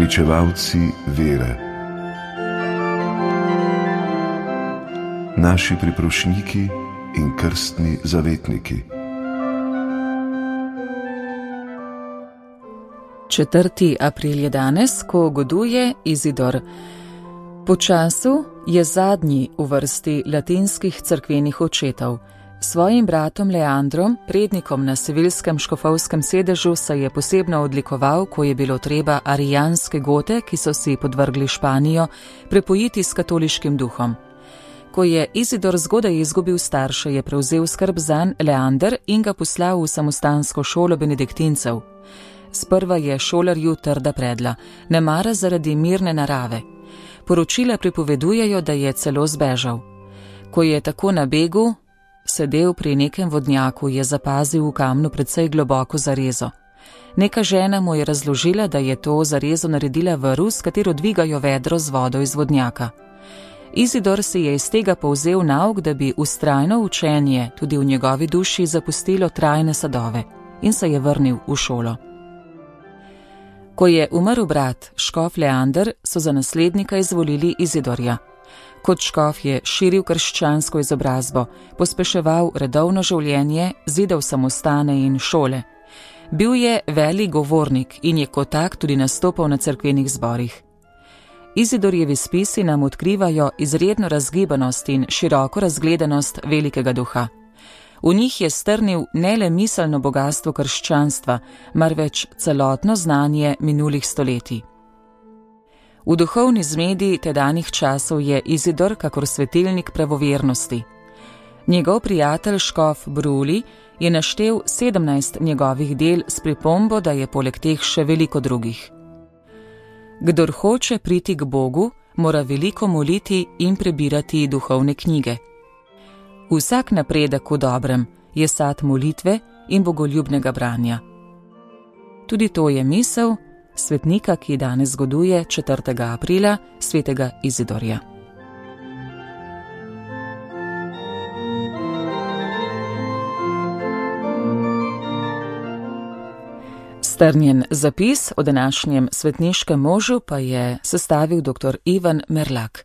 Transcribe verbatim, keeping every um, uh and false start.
pričevalci vere, naši priprošniki in krstni zavetniki. četrtega aprila je danes, ko goduje Izidor. Po času je zadnji v vrsti latinskih cerkvenih očetov. Svojim bratom Leandrom, prednikom na sevilskem škofovskem sedežu, se je posebno odlikoval, ko je bilo treba arijanske gote, ki so si podvrgli Španijo, prepojiti s katoliškim duhom. Ko je Izidor zgodaj izgubil starše, je prevzel skrb zanj Leander in ga poslal v samostansko šolo benediktincev. Sprva je šolarju trda predla, ne mara zaradi mirne narave. Poročila pripovedujejo, da je celo zbežal. Ko je tako na begu sedel pri nekem vodnjaku, je zapazil v kamnu precej globoko zarezo. Neka žena mu je razložila, da je to zarezo naredila vrv, s katero dvigajo vedro z vodo iz vodnjaka. Izidor si je iz tega povzel nauk, da bi vztrajno učenje tudi v njegovi duši zapustilo trajne sadove, in se je vrnil v šolo. Ko je umrl brat, škof Leander, so za naslednika izvolili Izidorja. Kot škof je širil krščansko izobrazbo, pospeševal redovno življenje, zidal samostane in šole. Bil je velik govornik in je kot tak tudi nastopal na cerkvenih zborih. Izidorjevi spisi nam odkrivajo izredno razgibanost in široko razgledanost velikega duha. V njih je strnil ne le miselno bogastvo krščanstva, marveč celotno znanje minulih stoletij. V duhovni zmedi tedanjih časov je Izidor kakor svetilnik pravovernosti. Njegov prijatelj škof Bruli je naštel sedemnajst njegovih del s pripombo, da je poleg teh še veliko drugih. Kdor hoče priti k Bogu, mora veliko moliti in prebirati duhovne knjige. Vsak napredek v dobrem je sad molitve in bogoljubnega branja. Tudi to je misel svetnika, ki danes goduje četrtega aprila, svetega Izidorja. Strnjen zapis o današnjem svetniškem možu pa je sestavil doktor Ivan Merlak.